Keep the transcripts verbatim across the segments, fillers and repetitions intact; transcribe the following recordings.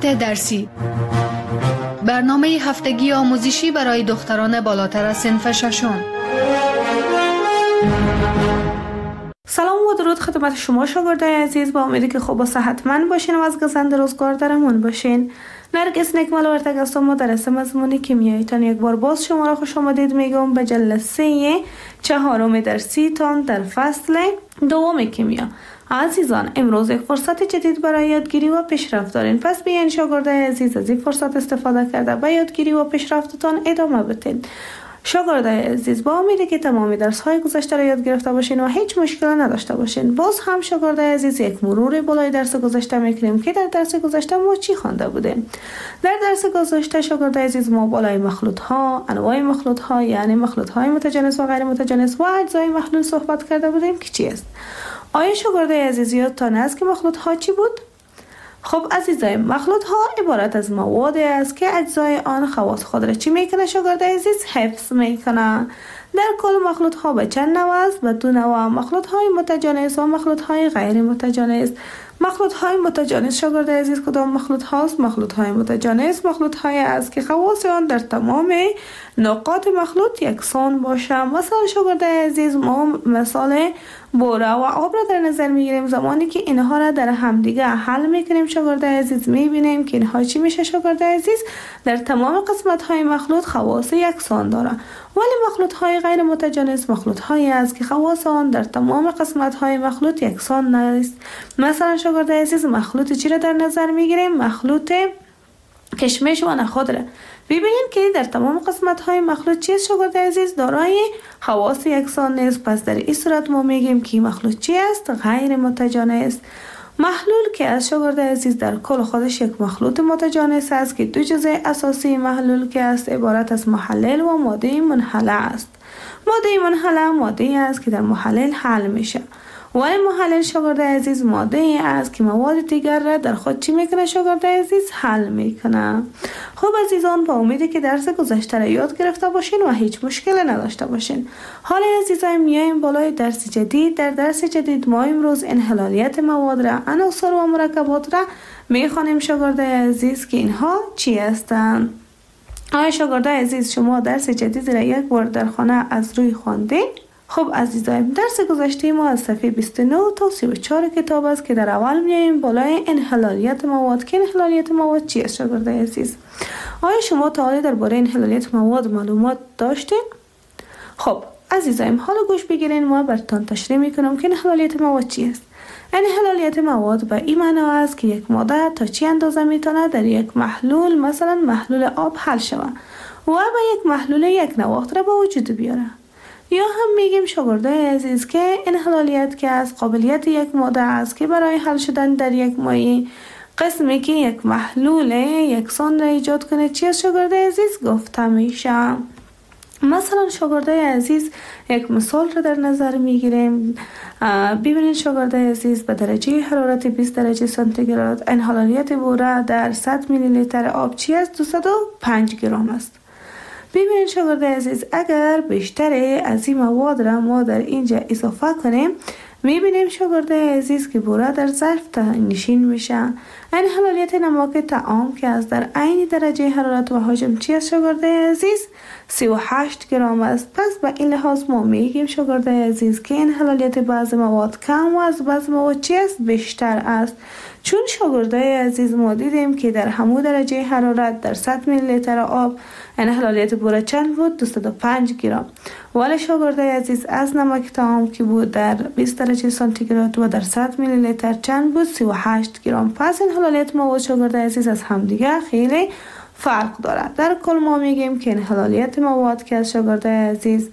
انحلالات درسی، برنامه هفتگی آموزشی برای دختران بالاتر از صنف ششم. سلام و درود خدمت شما شاگردای عزیز، با امیدی که خوب و صحتمند باشین و از گزند روزگار درمون باشین. نرگس نکمل ورتگ هستم و درس مضمون کیمیایی تان یک بار باز شما را خوش آمدید میگم به جلسه چهارم درسی تان در فصل دوم کیمیا. عزیزان، امروز یک فرصت جدید برای یادگیری و پیشرفت دارین، پس بیاین شاگردای عزیز از این فرصت استفاده کرده به یادگیری و پیشرفتتان ادامه بدین. شاگردای عزیز، با امیدی که تمامی درس های گذشته را یاد گرفته باشین و هیچ مشکلی نداشته باشین. باز هم شاگردای عزیز یک مرور بالای درس گذشته میکنیم که در درس گذشته ما چی خوانده بودیم. در درس گذشته شاگردای عزیز ما بالای مخلوط ها، انواع مخلوط ها یعنی مخلوط های متجانس و غیر متجانس و اجزای محلول صحبت کرده بودیم که چی است. آیا شاگردای عزیز یادتان است که مخلوط ها چی بود؟ خب عزیزای، مخلوط ها عبارت از مواد است که اجزای آن خواص خود را چی میکنه شاگردای عزیز؟ حفظ میکنه. در کل مخلوط ها به چند نوع است؟ به دو نوع، مخلوط های متجانس و مخلوط های غیر متجانس. مخلوط های متجانس شاگردای عزیز کدام مخلوط هاست؟ مخلوط های متجانس مخلوط های است که خواص آن در تمام نقاط مخلوط یکسان باشه. مثلا شاگردای عزیز ما مثال بوره و آب را در نظر میگیریم. زمانی که اینها را در همدیگه حل میکنیم شاگردای عزیز میبینیم که اینها چی میشه شاگردای عزیز؟ در تمام قسمت های مخلوط خواص یکسان داره. ولی مخلوط های غیر متجانس مخلوط هایی است که خواص آن در تمام قسمت های مخلوط یکسان نیست. مثلا شاگردای عزیز مخلوط چی را در نظر میگیریم؟ مخلوط کشمش و نخود را ببینیم که در تمام قسمت های مخلوط چیست شاگردای عزیز؟ دارای خواص یکسان نیست. پس در این صورت ما میگیم که مخلوط چی است؟ غیر متجانس. محلول که از شاگردای عزیز در کل خودش یک مخلوط متجانس است که دو جزء اساسی محلول که است عبارت از محلل و ماده منحله است. ماده منحله ماده است که در محلل حل میشه. ولی محلل شاگردای عزیز ماده ای است که مواد دیگر را در خود چی میکنه شاگردای عزیز؟ حل میکنه. خب عزیزان، با امیدی که درس گذشته را یاد گرفته باشین و هیچ مشکلی نداشته باشین. حالا عزیزان میایم بالای درس جدید. در درس جدید ما امروز انحلالیت مواد را، عناصر و مرکبات را میخوانیم شاگردای عزیز که اینها چی هستند. آیا شاگردای عزیز شما درس جدید را یک بار در خانه از روی خواندین؟ خب عزیزان، درس گذشته ما از صفحه بیست و نه تا سی و چهار کتاب است که در اول میایم بالای انحلالیت مواد که انحلالیت مواد چی است شاگردای عزیز. آیا شما تا حالا درباره انحلالیت مواد معلومات داشتین؟ خب عزیزان، حالا گوش بگیرین، ما براتون تشریح میکنم که انحلالیت مواد چی است. انحلالیت مواد به این معنی است که یک ماده تا چی اندازه میتونه در یک محلول، مثلا محلول آب، حل شود و به یک محلول یک نواخت را به وجود بیاره. یا هم میگیم شاگردای عزیز که انحلالیت که از قابلیت یک ماده است که برای حل شدن در یک مایع قسمی که یک محلول یکسان را ایجاد کنه چی از شاگردای عزیز گفته میشه. مثلا شاگردای عزیز یک مثال را در نظر میگیریم. ببینید شاگردای عزیز، به درجه حرارت بیست درجه سانتیگراد انحلالیت بوره در صد میلی لیتر آب چی است؟ دویست و پنج گرم است. ببینید شاگردای عزیز، اگر بیشتر از این مواد را ما در اینجا اضافه کنیم میبینیم شاگردای عزیز که بوره در ظرف نشین میشه. انحلالیت نمک طعام که از در عین درجه حرارت و حجم چی است شاگردای عزیز؟ سی و هشت گرم است. پس به این لحاظ ما میگیم شاگردای عزیز که انحلالیت بعض مواد کم و از بعض مواد چی است؟ بیشتر است. چون شاگردای عزیز ما دیدیم که در همون درجه حرارت در صد میلی لیتر آب انحلالیت بوره چند بود؟ دویست و پنج گرم. ولی شاگردای عزیز از نمک طعام که بود در بیست درجه سانتیگراد و در صد میلی لیتر چند بود؟ سی و هشت گرم. پس انحلالیت مواد شاگردای عزیز از همدیگه خیلی فرق دارد. در کل ما میگیم که انحلالیت مواد که از شاگردای عزیز،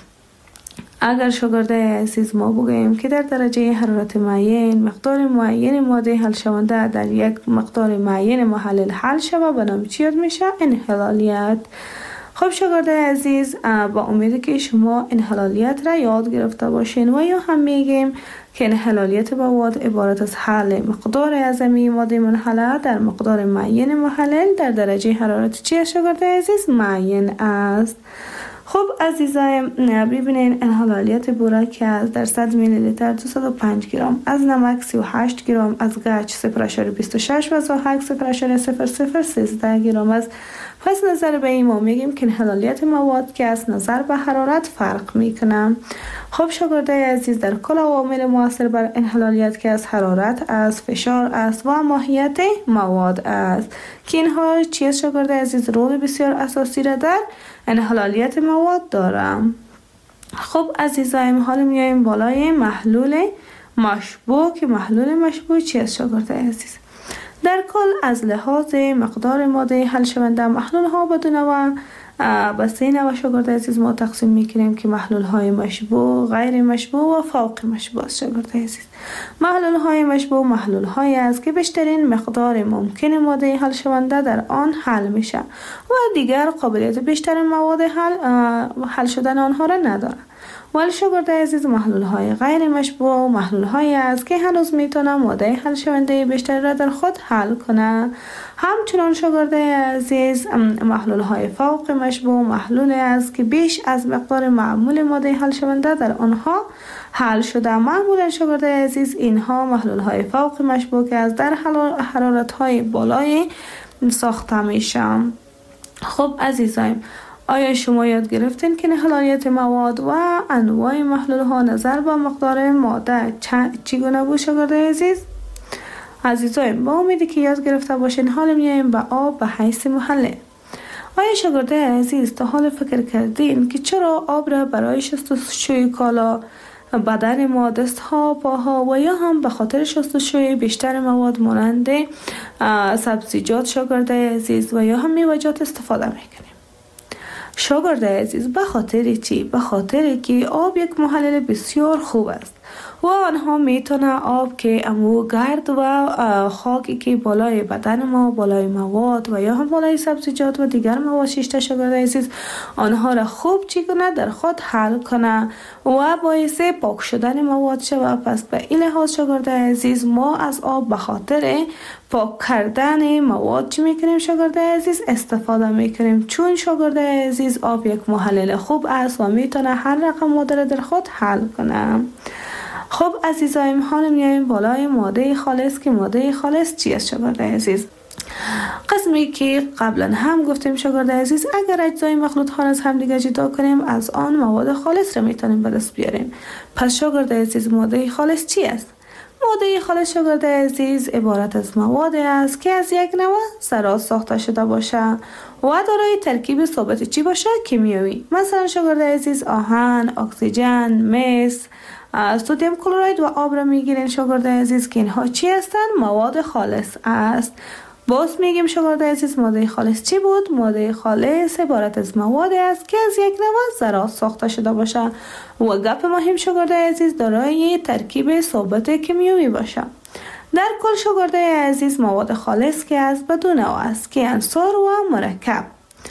اگر شاگردای عزیز ما بگوییم که در درجه حرارت معین مقدار معین ماده حل شونده در یک مقدار معین محلل حل شود به نام چی یاد میشه؟ انحلالیت. خب شاگردای عزیز، با امیدی که شما انحلالیت را یاد گرفته باشین و یا هم میگیم که انحلالیت مواد عبارت از حل مقدار اعظمی ماده منحله در مقدار معین محلل در درجه حرارت چی شاگردای عزیز؟ معین است. خب عزیزایم ببینین انحلالیت بوراک از در صد میلی لیتر دویست و پنج گرم، از نمک سی و هشت گرم، از گچ صفر ممیز بیست و شش و زاهک صفر ممیز صفر صفر سیزده گرم است. پس نظر به این ما میگیم که انحلالیت مواد که از نظر به حرارت فرق میکنه. خب شاگردای عزیز در کل عوامل مؤثر بر انحلالیت که از حرارت است، فشار است و ماهیت مواد است که اینها چیز شاگردای عزیز رول بسیار اساسی را در انحلالیت مواد دارم. خب عزیزایم حالا میایم بالای محلول مشبوع که محلول مشبوع چیست شاگردای عزیز؟ در کل از لحاظ مقدار ماده حل شونده محلول ها بدون و به سه نوع شاگردای عزیز ما تقسیم میکنیم که محلول های مشبوع، غیر مشبوع و فوق مشبوع است شاگردای عزیز. محلول های مشبوع محلول هایی است که بیشترین مقدار ممکن ماده حل شونده در آن حل میشه و دیگر قابلیت بیشتر مواد حل حل شدن آنها را نداره. ولی شاگردای عزیز محلول های غیر مشبوع محلول هایی است که هنوز میتونه ماده حل شونده بیشتر را در خود حل کنه. همچنان شاگردای عزیز محلول های فوق مشبوع محلول است که بیش از مقدار معمول ماده حل شونده در آنها حل شده. معمولا شاگردای عزیز اینها محلول های فوق مشبوع که از در حرارت های بالای ساخته میشن. خب عزیزایم آیا شما یاد گرفتین که انحلالیت مواد و انواع محلول ها نظر به مقدار ماده چگونه بود شاگردای عزیز؟ عزیزایم با امیدی که یاد گرفته باشین حالا میایم به آب به حیث محله. آیا شاگردای عزیز تا حال فکر کردین که چرا آب را برای شستشوی کالا، بدن ما، دست ها، پاها و یا هم به خاطر شستشوی بیشتر مواد مانند سبزیجات شاگردای عزیز و یا هم میوه‌جات استفاده میکنیم؟ شاگردای عزیز به خاطر چی؟ به خاطر که آب یک محلل بسیار خوب است و آنها میتونه آب که امو گرد و خاکی که بالای بدن ما، بالای مواد و یا هم بالای سبزیجات و دیگر مواد شیشته شاگردای عزیز آنها را خوب چی کنه در خود حل کنه و باعث پاک شدن مواد شوه. پس به این لحاظ شاگردای عزیز ما از آب به خاطر پاک کردن مواد چی میکنیم شاگردای عزیز استفاده میکنیم، چون شاگردای عزیز آب یک محلل خوب است و میتونه هر رقم ماده را در خود حل کنه. خب عزیزایم حالا میایم بالای ماده خالص که ماده خالص چی است شاگردای عزیز؟ قسمی که قبلا هم گفتیم شاگردای عزیز اگر اجزای مخلوط ها از هم دیگه جدا کنیم از آن مواد خالص را میتونیم به دست بیاریم. پس شاگردای عزیز ماده خالص چی است؟ ماده خالص شاگردای عزیز عبارت از مواد است که از یک نوع ذرات ساخته شده باشه و دارای ترکیب ثابت چی باشه؟ کیمیایی. مثلا شاگردای عزیز آهن، اکسیژن، مس، سدیم کلراید و آب را میگیرین شاگردای عزیز که اینها چی هستن؟ مواد خالص است. باز میگیم شاگردای عزیز ماده خالص چی بود؟ ماده خالص عبارت از مواد است که از یک نوع ذرات ساخته شده باشه و گپ مهم شاگردای عزیز دارای ترکیب ثابت کیمیایی باشه. در کل شاگردای عزیز مواد خالص که از بدون او است که عنصر و مرکب.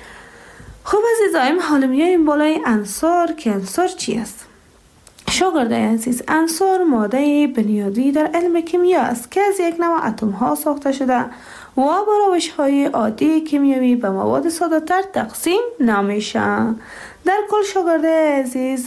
خب عزیزایم حالا میایم بالای عنصر که عنصر چی است؟ شاگردای عزیز عنصر ماده بنیادی در علم کیمیا است که از یک نوع اتم ها ساخته شده و با روش های عادی کیمیایی به مواد ساده تر تقسیم نمیشه. در کل شاگردای عزیز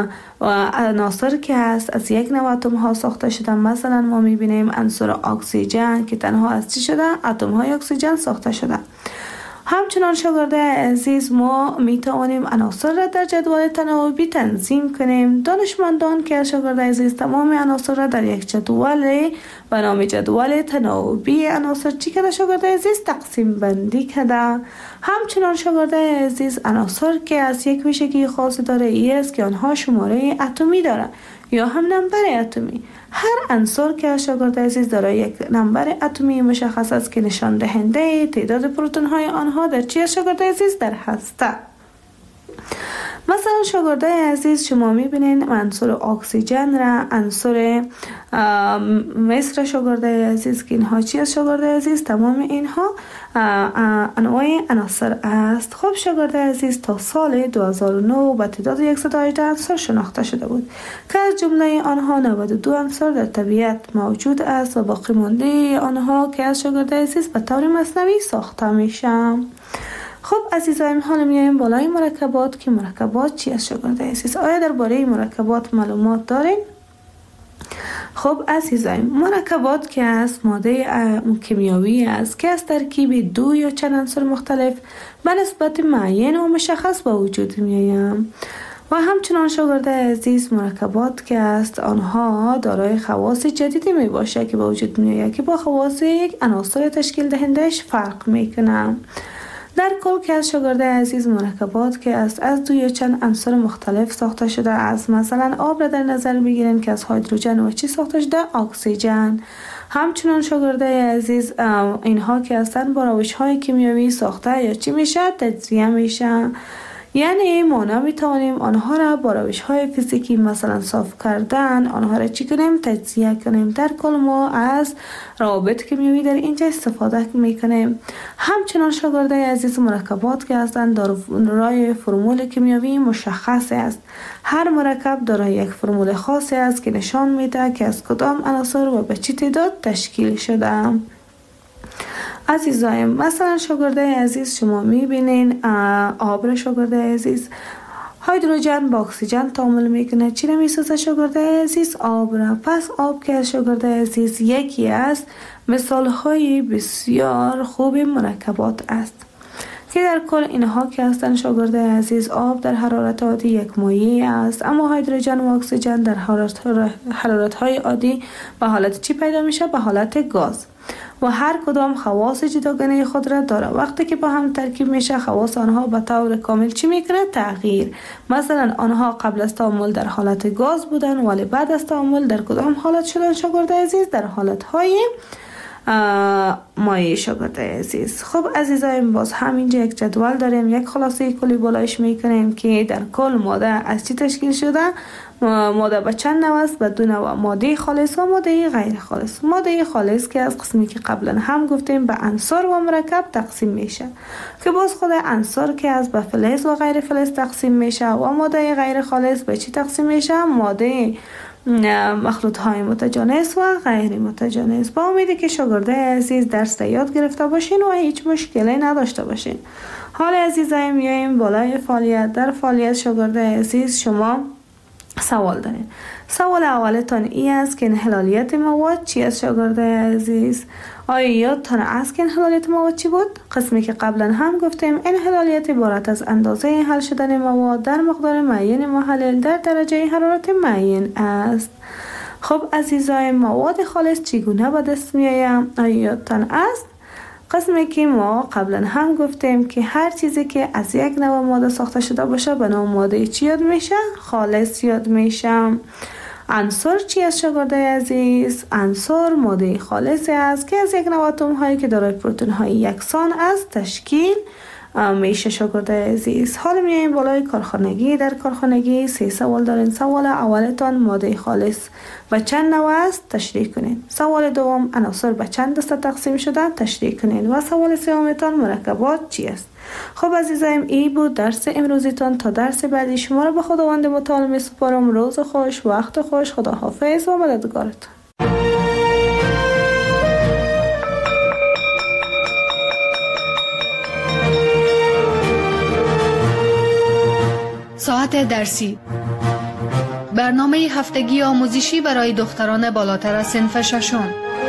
عناصر که هست از یک نوع اتم ها ساخته شده. مثلا ما میبینیم عنصر اکسیژن که تنها از چی شده؟ اتم های اکسیژن ساخته شده. همچنان شاگردای عزیز ما میتوانیم عناصر را در جدول تناوبی تنظیم کنیم. دانشمندان که شاگردای عزیز تمام عناصر را در یک جدول به نام جدول تناوبی عناصر چی کرده شاگردای عزیز؟ تقسیم بندی کرده. همچنان شاگردای عزیز عناصر که از یک ویژگی خاصی داره ای است که آنها شماره اتمی داره یا هم نمبر اتمی. هر عنصر که شاگردای عزیز دارای یک نمبر اتمی مشخص است که نشان دهنده تعداد پروتون های آنها در چی شاگردای عزیز؟ در هسته. مثلا شاگردای عزیز شما میبینین عنصر اکسیژن را، عنصر مس را شاگردای عزیز که اینها چی است شاگردای عزیز؟ تمام اینها انواع عناصر است. خب شاگردای عزیز تا سال دو هزار و نه با تعداد صد و هجده عنصر شناخته شده بود که از جمله آنها نود و دو عنصر در طبیعت موجود است و باقی مانده آنها که از شاگردای عزیز به طور مصنوعی ساخته میشن. خب عزیزایم، حالا میایم بالای مرکبات که مرکبات چی است شاگرد عزیز؟ آیا درباره مرکبات معلومات دارین؟ خب عزیزایم، مرکبات که است ماده کیمیایی است که از ترکیب دو یا چند عنصر مختلف به نسبت معین و مشخص با وجود میآیند. و همچنان شاگرد عزیز، مرکبات که است آنها دارای خواص جدیدی می باشه که با وجود می آید که با خواص یک عناصر تشکیل دهندش فرق می کنه. در کل که از شاگرد عزیز، مرکبات که است از دو یا چند عنصر مختلف ساخته شده است. مثلا آب را در نظر بگیریم که از هیدروژن و چی ساخته شده؟ اکسیژن. همچنان شاگرد عزیز، اینها که هستن با روش های کیمیایی ساخته یا چی میشه؟ تجزیه میشه. یعنی ما نمیتوانیم آنها را با روش های فیزیکی مثلا صاف کردن آنها را چی کنیم؟ تجزیه کنیم. در کل ما از روابط کیمیایی در اینجا استفاده میکنیم. همچنان شاگرد عزیز، مرکبات که هستند دارای فرمول کیمیایی مشخص است. هر مرکب دارای یک فرمول خاصی است که نشان میده که از کدام عناصر و به چه تعداد تشکیل شده. عزیزایم، مثلا شاگرده عزیز، شما میبینین آب را شاگرده عزیز، هیدروژن با اکسیژن تعامل میکنه. چی را میسازه شاگرده عزیز؟ آب را. پس آب که شاگرده عزیز یکی از مثال های بسیار خوب مرکبات است که در کل اینها که هستند شاگرده عزیز، آب در حرارت عادی یک مایع است، اما هیدروژن و اکسیژن در حرارت های عادی به حالت چی پیدا میشه؟ به حالت گاز. و هر کدام خواص جداگانه خود را داره. وقتی که با هم ترکیب میشه، خواص آنها به طور کامل چی میکنه؟ تغییر. مثلا آنها قبل از تعامل در حالت گاز بودن، ولی بعد از تعامل در کدام حالت شدن شاگرد عزیز؟ در حالت های مایع شاگرد عزیز. خب عزیزایم، باز همینجا یک جدول داریم، یک خلاصه کلی بالایش میکنیم که در کل ماده از چی تشکیل شده؟ ماده به چند نوع است؟ به دو نوع، ماده خالص و ماده غیر خالص. ماده خالص که از قسمی که قبلا هم گفتیم به عنصر و مرکب تقسیم میشه که باز خود عنصر که از به فلز و غیر فلز تقسیم میشه و ماده غیر خالص به چی تقسیم میشه؟ ماده مخلوط های متجانس و غیر متجانس. با امیدی که شاگرده عزیز درس یاد گرفته باشین و هیچ مشکلی نداشته باشین. حال عزیزایم، میایم بالای فعالیت. در فعالیت شاگرده عزیز شما سوال دارین. سوال اولتان ای است که انحلالیت مواد چی است شاگرده عزیز؟ آیا یادتان است که انحلالیت مواد چی بود؟ قسمی که قبلا هم گفتیم انحلالیت عبارت از اندازه حل شدن مواد در مقدار معین محلل در درجه حرارت معین است. خب عزیزای، مواد خالص چگونه به دست می آید؟ آیا یادتان است؟ قسمی که ما قبلا هم گفتیم که هر چیزی که از یک نوع ماده ساخته شده باشه به نام ماده چی یاد میشه؟ خالص یاد میشه. عنصر چی است شاگرده عزیز؟ عنصر ماده خالصی است که از یک نوع اتم هایی که دارای پروتون های یکسان است تشکیل میشه شاگرده عزیز. حالا میایم بالای کارخانگی. در کارخانگی سه سوال دارین. سوال اولتان ماده خالص به چند نوع است؟ تشریح کنین. سوال دوم عناصر به چند دسته تقسیم شده؟ تشریح کنین. و سوال سومتان مرکبات چی است؟ خب عزیزایم، ای بود درس امروزیتان. تا درس بعدی شما را به خداوند متعال می سپارم. روز خوش، وقت خوش، خدا حافظ و مددگارتان. ساعت درسی، برنامه هفتگی آموزشی برای دختران بالاتر از صنف ششم.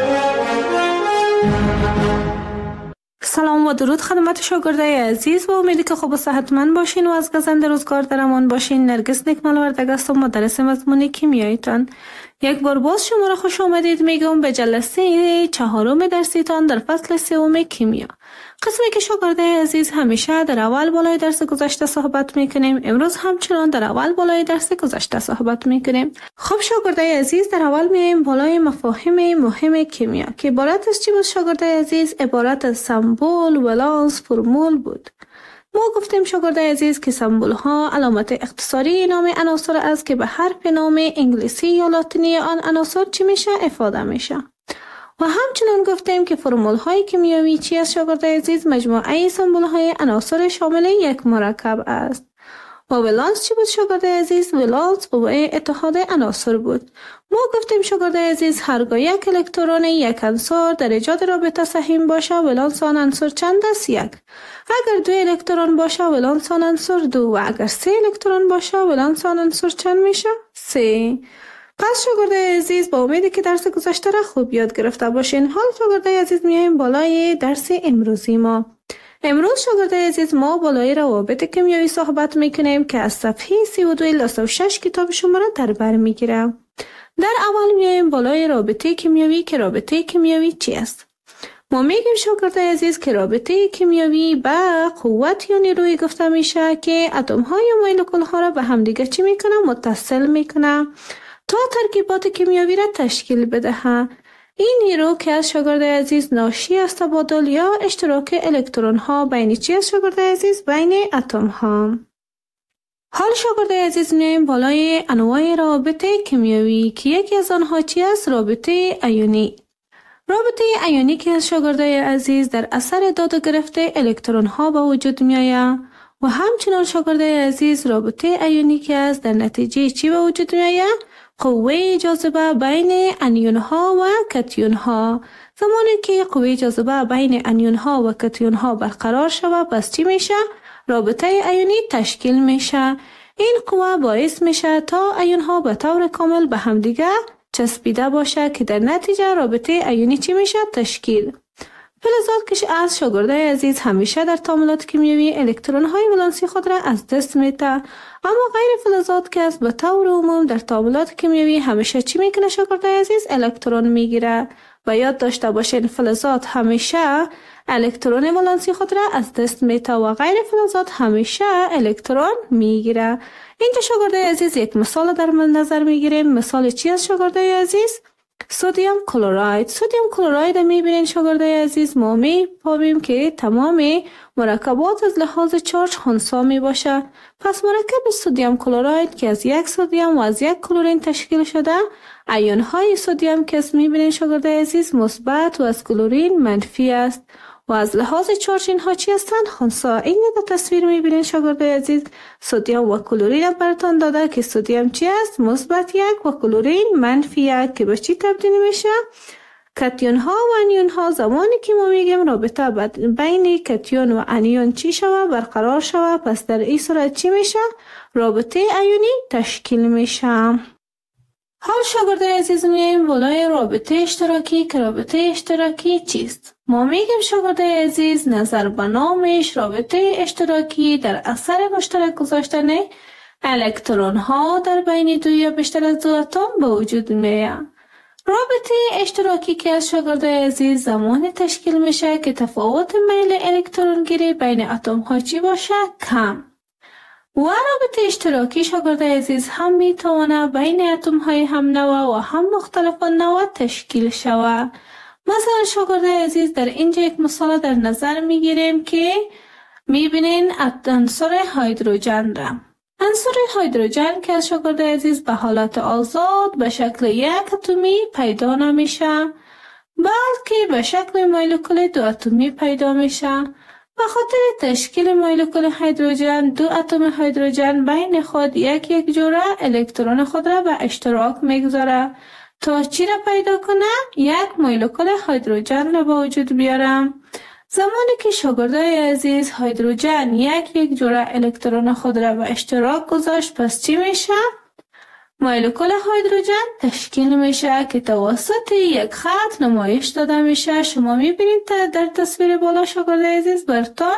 سلام و درود خدمت شاگردای عزیز. با امیدی که خوب و صحتمند باشین و از گزنده روزگار در امان باشین. نرگس نکمل وردگ هستم، مدرس مضمون کیمیاییتان. یک بار باز شما را خوش آمدید میگم به جلسه چهارم درسیتان در فصل سوم کیمیا. قسمی که شاگردای عزیز همیشه در اول بالای درس گذشته صحبت میکنیم، امروز همچنان در اول بالای درس گذشته صحبت میکنیم. خب شاگردای عزیز، در اول میایم بالای مفاهیم مهم کیمیا که عبارت از چی بود شاگردای عزیز؟ عبارت از سمبل، ولانس، فرمول بود. ما گفتیم شاگردای عزیز که سمبل ها علامت اختصاری نام عناصر است که به حرف نام انگلیسی یا لاتینی آن عناصر چی میشه؟ افاده میشه. و همچنین گفتیم که فرمول های کیمیایی چی است شاگردای عزیز؟ مجموعه سمبل های عناصر شامل یک مرکب است. و ولانس چی بود شاگرده عزیز؟ ولانس قوه اتحاد عناصر بود. ما گفتیم شاگرده عزیز هرگاه یک الکترون یک عنصر در ایجاد رابطه سهیم باشه ولانس آن عنصر چند است؟ یک. اگر دو الکترون باشه ولانس آن عنصر دو و اگر سه الکترون باشه ولانس آن عنصر چند میشه؟ سه. پس شاگرده عزیز با امیدی که درس گذشته را خوب یاد گرفته باشین. حال شاگرده عزیز میایم بالای درس امروزی ما. امروز شاگرده عزیز ما بالای روابط کیمیایی صحبت میکنیم که از صفحه سی و دو الی سی و شش کتاب شما را در بر میگیره. در اول میایم بالای رابطه کیمیایی که رابطه کیمیایی چی است؟ ما میگیم شاگرده عزیز که رابطه کیمیایی به قوت یا نیروی گفته میشه که اتم های و مولکول ها را به همدیگه چی میکنه؟ متصل میکنه تا ترکیبات کیمیایی را تشکیل بده. این نیرو که از شاگرد عزیز ناشی از تبادل یا اشتراک الکترون ها بین چی است شاگرد عزیز؟ بین اتم ها. حال شاگرد عزیز میایم بالای انواع روابط کیمیایی که یکی از آنها چی است؟ رابطه ایونی. رابطه ایونی که از شاگرد عزیز در اثر داد و گرفته الکترون ها به وجود میآید و همچنان شاگرد عزیز رابطه ایونی که از در نتیجه چی به وجود میآید؟ قوه جاذبه بین انیون ها و کتیون ها. زمانی که قوه جاذبه بین انیون ها و کتیون ها برقرار شود پس چی میشه؟ رابطه ایونی تشکیل میشه. این قوه باعث میشه تا ایون ها به طور کامل به همدیگه چسبیده باشه که در نتیجه رابطه ایونی چی میشه؟ تشکیل. فلزات که از شاگرده عزیز همیشه در تعاملات کیمیایی الکترون های ولانسی خود را از دست میده، اما غیر فلزات که از به طور عموم در تعاملات کیمیایی همیشه چی میکنه شاگرده عزیز؟ الکترون میگیره. و یاد داشته باشین فلزات همیشه الکترون ولانسی خود را از دست میده و غیر فلزات همیشه الکترون میگیره. اینجا شاگرده عزیز یک مثال در نظر میگیریم. مثال چی است شاگرده عزیز؟ سدیم کلراید. سدیم کلراید میبینین شاگرده عزیز ما می‌فهمیم که تمام مرکبات از لحاظ چارج خنثی می باشه. پس مرکب سدیم کلراید که از یک سدیم و از یک کلورین تشکیل شده، ایون های سدیم که از میبینین شاگرده عزیز مثبت و از کلورین منفی است و از لحاظ چارج اینها چی هستند؟ خنثی. این در تصویر میبینین شاگرده عزیز سدیم و کلورین براتون داده که سدیم چی است؟ مثبت یک و کلورین منفی یک که به چی تبدیل میشه؟ کتیون ها و انیون ها. زمانی که ما میگیم رابطه بین کتیون و انیون چی شوه؟ برقرار شوه، پس در این صورت چی میشه؟ رابطه ایونی تشکیل میشه. حال شاگرده عزیز میایم بالای رابطه اشتراکی که رابطه اشتراکی چیست؟ ما میگیم شاگرده عزیز نظر به نامش رابطه اشتراکی در اثر مشترک گذاشتن الکترون ها در بین دو یا بیشتر از دو اتم به وجود میاد. رابطه اشتراکی که از شاگرده عزیز زمان تشکیل میشه که تفاوت میل الکترون گیری بین اتم ها چی باشه؟ کم. و رابطه اشتراکی شاگرده عزیز هم میتونه بین اتم های هم نوع و هم مختلف نوع تشکیل شود. مثلا شاگرده عزیز در اینجا یک مثال در نظر میگیریم که میبینین عنصر هیدروژن را. عنصر هیدروژن که از شاگرده عزیز به حالت آزاد به شکل یک اتمی پیدا نمیشه، بلکه به شکل مولکول دو اتمی پیدا میشه. به خاطر تشکیل مولکول هیدروژن، دو اتم هیدروژن بین خود یک یک جوره الکترون خود را به اشتراک میگذاره تا چی را پیدا کنه؟ یک مولکول هیدروژن را به وجود بیاره. زمانی که شاگردای عزیز هیدروژن یک یک جوره الکترون خود را به اشتراک گذاشت پس چی میشه؟ مولکول هیدروژن تشکیل میشه که توسط یک خط نمایش داده میشه. شما میبینید در تصویر بالا شاگردای عزیز برتون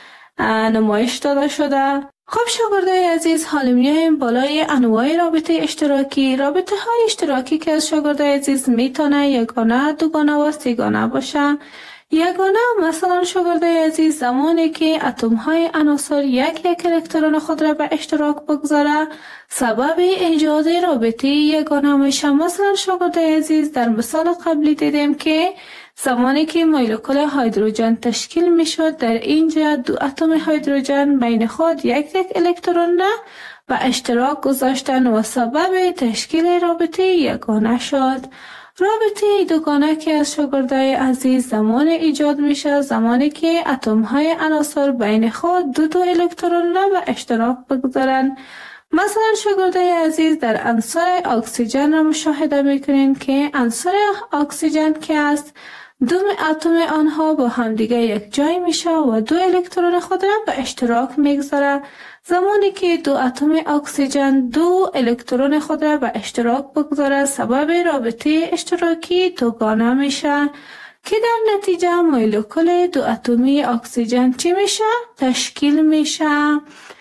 نمایش داده شده. خب شاگردای عزیز حالا میایم بالای انواع رابطه اشتراکی. رابطه های اشتراکی که از شاگردای عزیز میتونه یگانه، دوگانه و سیگانه باشه. یگانه مثلا شاگردای عزیز زمانی که اتم های عناصر یک یک الکترون خود را به اشتراک بگذاره سبب ایجاد رابطه یگانه میشه. مثلا شاگردای عزیز در مثال قبلی دیدیم که زمانی که مولکول هیدروژن تشکیل میشد در اینجا دو اتم هیدروژن بین خود یک یک الکترون را به اشتراک گذاشتن و سبب تشکیل رابطه یگانه شد. رابطه دوگانه که از شاگردای عزیز زمان ایجاد میشه زمانی که اتم های عناصر بین خود دو تا الکترون را به اشتراک بگذارند. مثلا شاگردای عزیز در عنصر اکسیژن را مشاهده میکنین که عنصر اکسیژن که است دو اتم آنها با همدیگه یک جای میشه و دو الکترون خود را به اشتراک میگذاره. زمانی که دو اتم اکسیژن دو الکترون خود را به اشتراک بگذاره سبب رابطه اشتراکی دوگانه میشه که در نتیجه مولکول دو اتمی اکسیژن چی میشه؟ تشکیل میشه.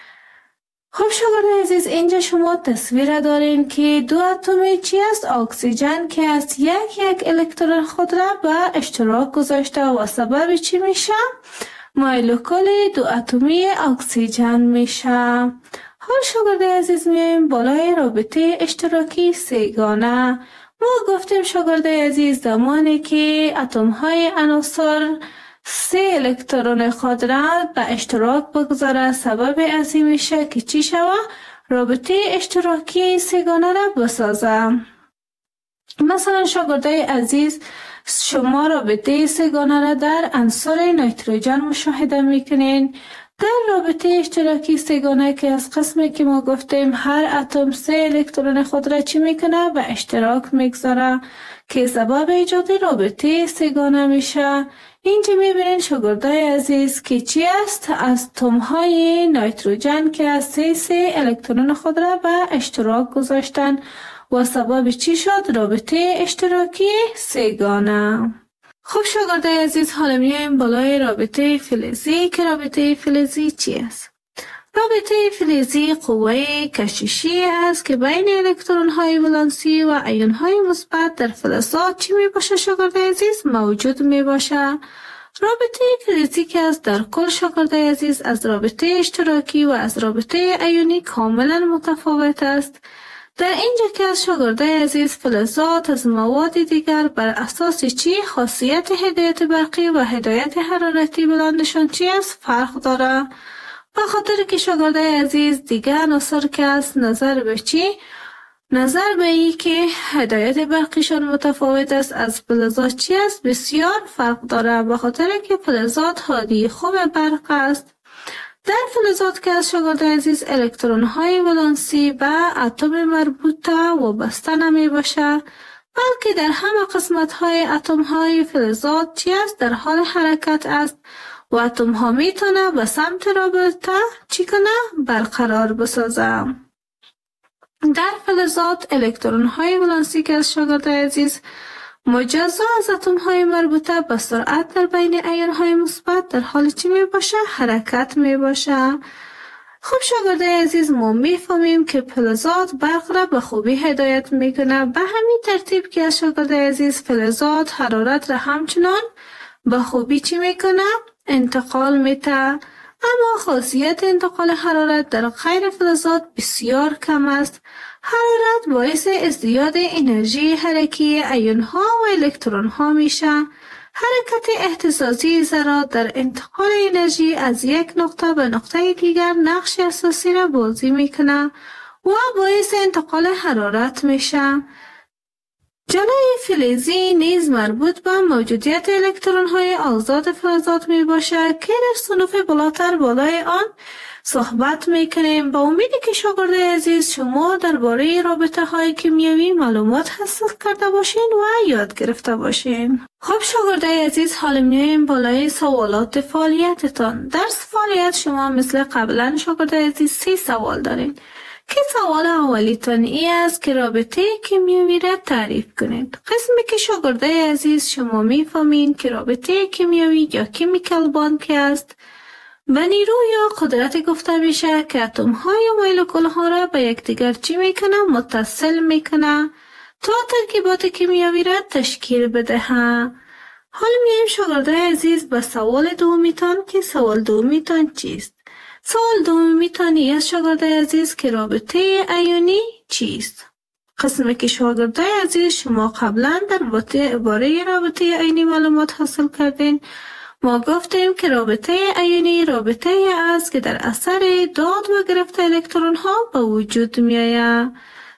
خب شاگرد عزیز اینجا شما تصویر دارین که دو اتم چی است؟ اکسیژن که است یک یک الکترون خود را به اشتراک گذاشته و سبب چی میشه؟ مولکول دو اتمی اکسیژن میشه. حال شاگرد عزیز میایم بالای رابطه اشتراکی سه‌گانه. ما گفتیم شاگرد عزیز زمانی که اتم های عناصر سه الکترون خود را به اشتراک بگذاره سبب از این میشه که چی شوه؟ رابطه اشتراکی سه‌گانه را بسازه. مثلا شاگردای عزیز شما رابطه سه‌گانه را در عنصر نیتروژن مشاهده میکنین. در رابطه اشتراکی سه‌گانه که از قسمی که ما گفتیم هر اتم سه الکترون خود را چی میکنه؟ به اشتراک میگذاره که سبب ایجاد رابطه سه‌گانه میشه. اینجا میبینین شاگردای عزیز که چی است؟ از اتم های نیتروژن که از سه سه الکترون خود را به اشتراک گذاشتن و سبب چی شد؟ رابطه اشتراکی سه‌گانه. خب شاگردای عزیز حالا میایم بالای رابطه فلزی که رابطه فلزی چی است؟ رابطه فلزی قوه کششی است که بین الکترون های ولانسی و ایون های مثبت در فلزات چی می باشه شاگردای عزیز؟ موجود می باشه. رابطه فلزی که است در کل شاگردای عزیز از رابطه اشتراکی و از رابطه ایونی کاملا متفاوت است. در اینجا که از شاگردای عزیز فلزات از مواد دیگر بر اساس چی؟ خاصیت هدایت برقی و هدایت حرارتی بلندشان چی است؟ فرق داره. به خاطر که شاگردای عزیز دیگر عناصر که است نظر به چی؟ نظر به ای که هدایت برقیشان متفاوت است از فلزات چی است؟ بسیار فرق داره. به خاطر که فلزات هادی خوب برق است. در فلزات که از شاگردای عزیز الکترون های ولانسی به اتم مربوطه وابسته نمی باشه بلکه در همه قسمت های اتم های فلزات چی است؟ در حال حرکت است و اتم ها میتونه به سمت رابطه چی کنه؟ برقرار بسازه. در فلزات الکترون های ولانسی که از شاگردای عزیز مجزا از اتم های مربوطه به سرعت در بین ایون های مثبت در حال چی می باشه؟ حرکت می باشه. خب شاگردای عزیز ما میفهمیم که فلزات برق را به خوبی هدایت میکنه. به همین ترتیب که از شاگردای عزیز فلزات حرارت را همچنان به خوبی چی میکنه؟ انتقال میده. اما خاصیت انتقال حرارت در غیر فلزات بسیار کم است. حرارت باعث ازدیاد انرژی حرکی ایون ها و الکترون ها میشه. حرکت اهتزازی ذرات در انتقال انرژی از یک نقطه به نقطه دیگر نقش اساسی را بازی میکنه و باعث انتقال حرارت میشه. جلای فلزی نیز مربوط به موجودیت الکترون های آزاد فلزات می باشه که در صنوف بالاتر بالای آن صحبت میکنیم. با امیدی که شاگردای عزیز شما درباره رابطه های کیمیایی معلومات حاصل کرده باشین و یاد گرفته باشین. خب شاگردای عزیز حالا میایم بالای سوالات فعالیتتان. در فعالیت شما مثل قبلا شاگردای عزیز سی سوال دارین که سوال اولیتان ای است که رابطه کیمیایی را تعریف کنید. قسمی که شاگردای عزیز شما میفهمین که رابطه کیمیایی یا کیمیکال باند که است به نیرو یا قدرت گفته میشه که اتم های و مولکول ها را به یکدیگر چی میکنه؟ متصل میکنه تا ترکیبات کیمیایی را تشکیل بده. حالا میایم شاگردای عزیز به سوال دومیتان که سوال دومیتان چیست؟ سوال دومیتان ای از شاگردای عزیز که رابطه ایونی چیست؟ قسمی که شاگردای عزیز شما قبلا در باره رابطه ایونی معلومات حاصل کردین. ما گفتیم که رابطه ایونی رابطه است که در اثر داد و گرفت الکترون ها به وجود می آید.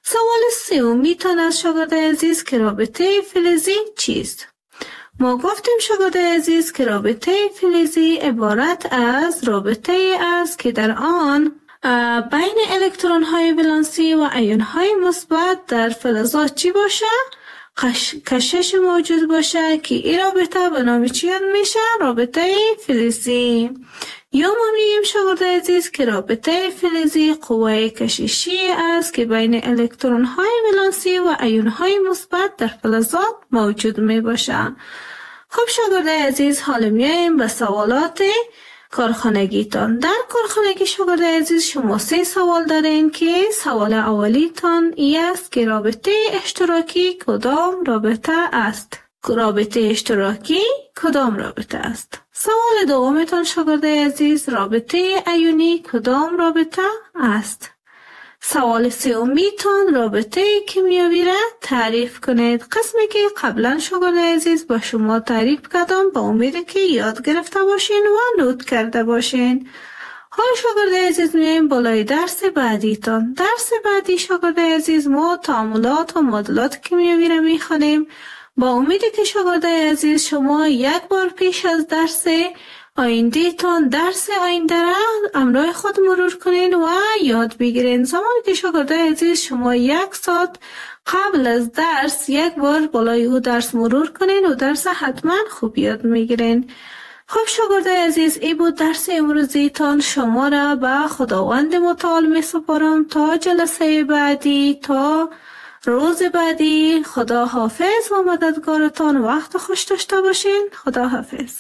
سوال سومی تان از شاگرد عزیز که رابطه فلزی چیست؟ ما گفتیم شاگرد عزیز که رابطه فلزی عبارت از رابطه است که در آن بین الکترون های ولانسی و ایون های مثبت در فلزات چی باشه؟ کشش موجود باشه که این رابطه به نام چی یاد میشه؟ رابطه فلزی. یا ما میگیم شاگرد عزیز که رابطه فلزی قوه کششی است که بین الکترون های ولانسی و ایون های مثبت در فلزات موجود می باشه. خب شاگرد عزیز حالا میایم به سوالات کارخانگی تان. در کارخانگی شاگرد عزیز شما سه سوال دارین که سوال اولی تان ای است که رابطه اشتراکی کدام رابطه است؟ رابطه اشتراکی کدام رابطه است؟ سوال دومتان شاگرد عزیز رابطه ایونی کدام رابطه است؟ سوال سومیتان رابطه کیمیایی را تعریف کنید. قسمی که قبلا شاگرد عزیز با شما تعریف کردم با امید که یاد گرفته باشین و نوت کرده باشین. حال شاگرد عزیز میایم بالای درس بعدیتان. درس بعدی شاگرد عزیز ما تعاملات و معادلات کیمیایی را میخوانیم. با امید که شاگرد عزیز شما یک بار پیش از درس آینده تان درس آینده را همراه خود مرور کنین و یاد بگیرین. زمانی که شاگرد عزیز شما یک ساعت قبل از درس یک بار بالای او درس مرور کنین و درس حتما خوب یاد میگیرین. خب شاگرد عزیز ای بود درس امروزی تان. شما را به خداوند متعال می سپارم تا جلسه بعدی، تا روز بعدی. خدا حافظ و مددگارتان. وقت خوش داشته باشین. خدا حافظ.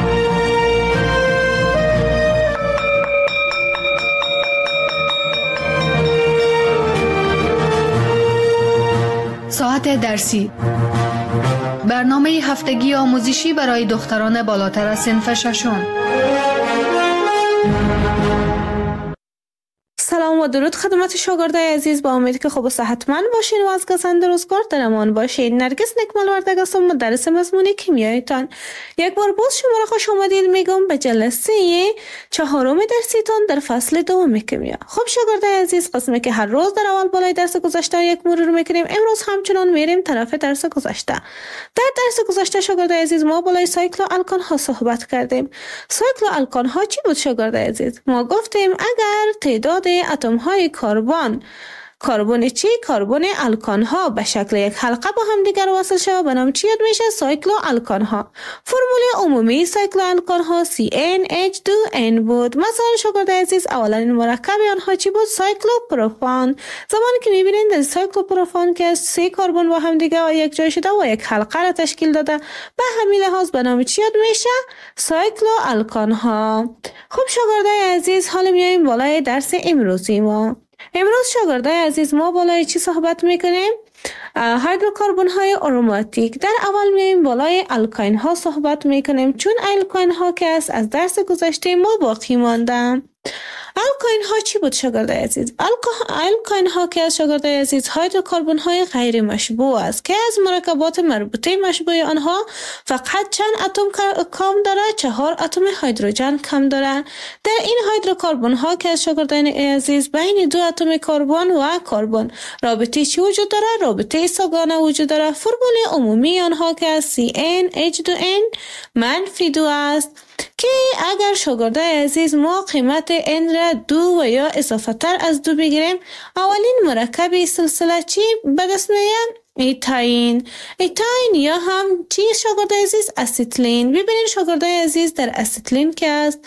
ساعت درسی، برنامه هفتگی آموزشی برای دختران بالاتر از صنف ششم. سلام و درود خدمت شاگردای عزیز. با امید که خوب و صحتمند باشین و از گزند روزگار در امان باشین. نرگس نکمل وردگ هستم، مدرس مضمون کیمیایتان. یک بار باز شما را خوش آمدید میگم به جلسه چهارم درسیتان در فصل دوم کیمیا. خب شاگردای عزیز، قسمی که هر روز در اول بالای درس گذشته یک مرور میکنیم، امروز همچنان میریم طرف درس گذشته. در درس گذشته شاگردای عزیز ما بالای سایکل و الکان ها صحبت کردیم. سایکل و الکان ها چی بود شاگردای عزیز؟ ما گفتیم اگر تعداد اتم های کربن کربن چی؟ کربن الکان ها به شکل یک حلقه با هم دیگر وصل شود به نام چی یاد میشه؟ سایکلو الکان ها. فرمول عمومی سایکلو الکان ها سی ان اچ دو ان بود. مثلا شاگرد عزیز اولین مرکب آنها چی بود؟ سایکلو پروپان. زمانی که میبینید در سایکلو پروپان که سه کربن با هم دیگر یک جای شده و یک حلقه را تشکیل داده، به همین لحاظ به نام چی یاد میشه؟ سایکلو الکان ها. خب شاگردای عزیز، حالا میایم بالای درس امروزی ما. امروز شاگردای عزیز ما بالای چی صحبت میکنیم؟ هیدروکربن های آروماتیک. در اول میایم بالای الکاین ها صحبت میکنیم، چون الکاین ها که است از درس گذشته ما باقی مانده. الکاین ها چی بود شاگردای عزیز؟ الکاین ها که از شاگردای عزیز هیدروکربن های غیر مشبوع است که از مرکبات مربوطه مشبوع آنها فقط چند اتم کم داره؟ چهار اتم هیدروژن کم داره. در این هیدروکربن ها که از شاگردان عزیز بین دو اتم کربن و کربن رابطه چی وجود داره؟ رابطه سگانه وجود داره. فرمول عمومی آنها که از سی ان اچ دو ان منفی دو است که اگر شاگردای عزیز ما قیمت n را دو و یا اضافه تر از دو بگیریم، اولین مرکب سلسله چی به دست میاد؟ ایتاین. ایتاین یا هم چی شاگردای عزیز؟ اسیتلین. ببینید شاگردای عزیز در اسیتلین که است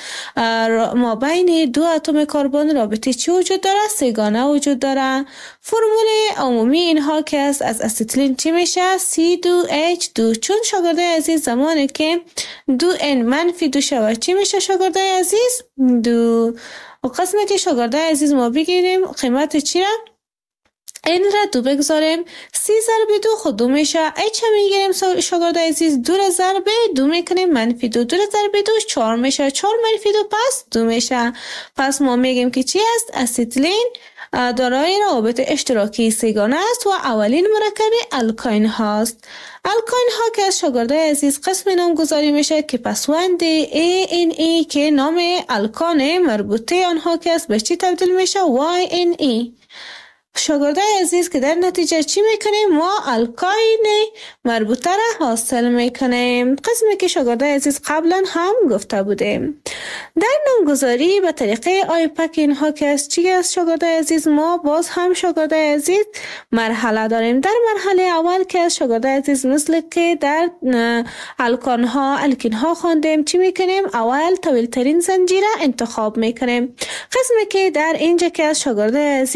ما بین دو اتم کربن رابطه چی وجود داره؟ سگانه وجود داره. فرمول عمومی اینها که است از اسیتلین چی میشه؟ سی دو اچ دو. چون شاگردای عزیز زمانی که دو ان منفی دو شود چی میشه شاگردای عزیز؟ دو. و قسمی که شاگردای عزیز ما بگیریم قیمت چی را؟ این را دو بگذاریم، سی ضرب دو خود دو میشه. ایچ هم میگیریم شاگرد عزیز، دو را ضرب دو میکنیم منفی دو، دو را ضرب دو چهار میشه، چهار منفی دو پس دو میشه. پس ما میگیم که چی است؟ اسیتلین دارای روابط اشتراکی سگانه است و اولین مرکب الکاین هاست. الکاین ها که از شاگردای عزیز قسم نامگذاری میشه که پسوند ای ان ای که نام الکان مربوطه آنها که است به چی تبدیل میشه؟ وای ان ای. شاگرده عزیز که در نتیجه چی میکنیم؟ ما الکاین مربوطه را حاصل میکنیم. قسمی که شاگرده عزیز قبلا هم گفته بودیم. در نامگذاری به طریقه آیپک اینها که از چی است شاگرده عزیز؟ ما باز هم شاگرده عزیز مرحله داریم. در مرحله اول که از شاگرده عزیز مثل که در الکان ها الکین ها خوندیم چی میکنیم؟ اول طویل ترین زنجیره انتخاب میکنیم. قسمی که در اینجا که از شاگرده عزیز